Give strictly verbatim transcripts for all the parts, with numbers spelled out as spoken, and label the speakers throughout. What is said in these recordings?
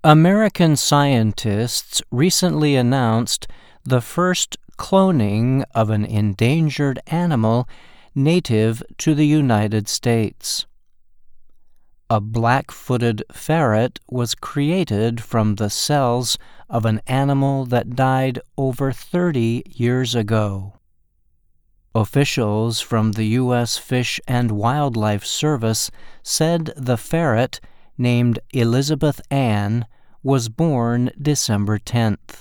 Speaker 1: American scientists recently announced the first cloning of an endangered animal native to the United States. A black-footed ferret was created from the cells of an animal that died over thirty years ago. Officials from the U S Fish and Wildlife Service said the ferret, named Elizabeth Ann, was born December tenth.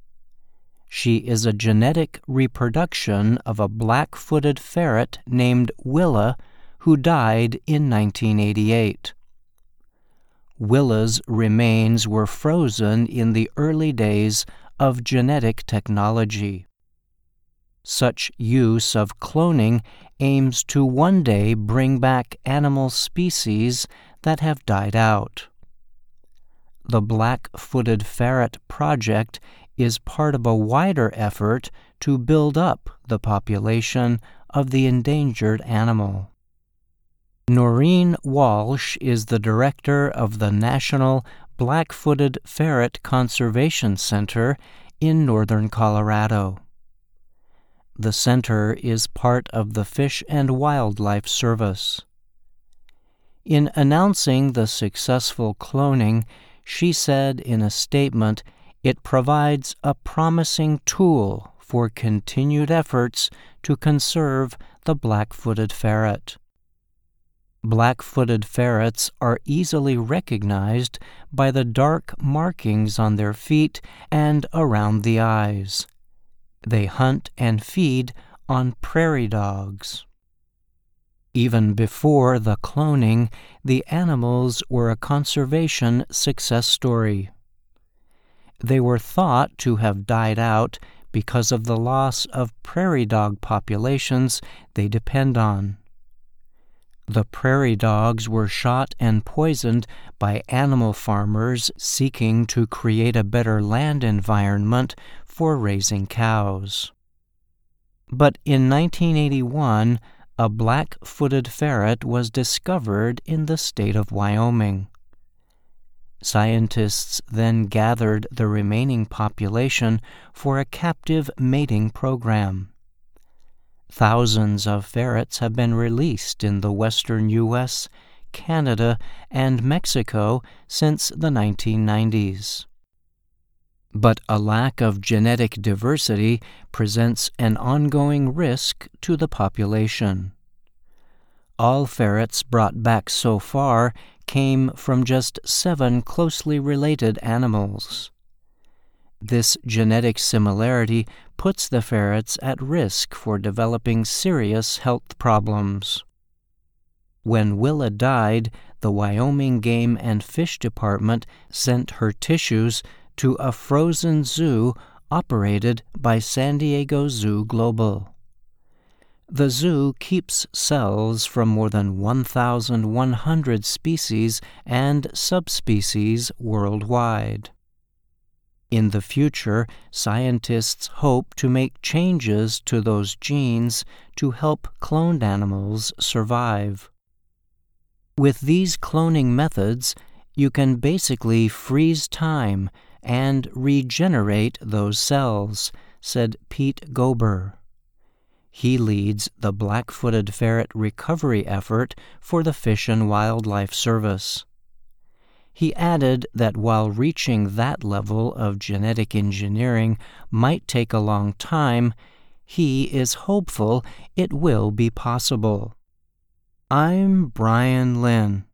Speaker 1: She is a genetic reproduction of a black-footed ferret named Willa, who died in nineteen eighty-eight. Willa's remains were frozen in the early days of genetic technology. Such use of cloning aims to one day bring back animal species that have died out. The Black-Footed Ferret Project is part of a wider effort to build up the population of the endangered animal. Noreen Walsh is the director of the National Black-Footed Ferret Conservation Center in northern Colorado. The center is part of the Fish and Wildlife Service. In announcing the successful cloning, she said in a statement, it provides a promising tool for continued efforts to conserve the black-footed ferret. Black-footed ferrets are easily recognized by the dark markings on their feet and around the eyes. They hunt and feed on prairie dogs. Even before the cloning, the animals were a conservation success story. They were thought to have died out because of the loss of prairie dog populations they depend on. The prairie dogs were shot and poisoned by animal farmers seeking to create a better land environment for raising cows. But in nineteen eighty-one, a black-footed ferret was discovered in the state of Wyoming. Scientists then gathered the remaining population for a captive mating program. Thousands of ferrets have been released in the western U S, Canada, and Mexico since the nineteen nineties. But a lack of genetic diversity presents an ongoing risk to the population. All ferrets brought back so far came from just seven closely related animals. This genetic similarity puts the ferrets at risk for developing serious health problems. When Willa died, the Wyoming Game and Fish Department sent her tissues to a frozen zoo operated by San Diego Zoo Global. The zoo keeps cells from more than one thousand one hundred species and subspecies worldwide. In the future, scientists hope to make changes to those genes to help cloned animals survive. With these cloning methods, you can basically freeze time and regenerate those cells, said Pete Gober. He leads the black-footed ferret recovery effort for the Fish and Wildlife Service. He added that while reaching that level of genetic engineering might take a long time, he is hopeful it will be possible. I'm Brian Lynn.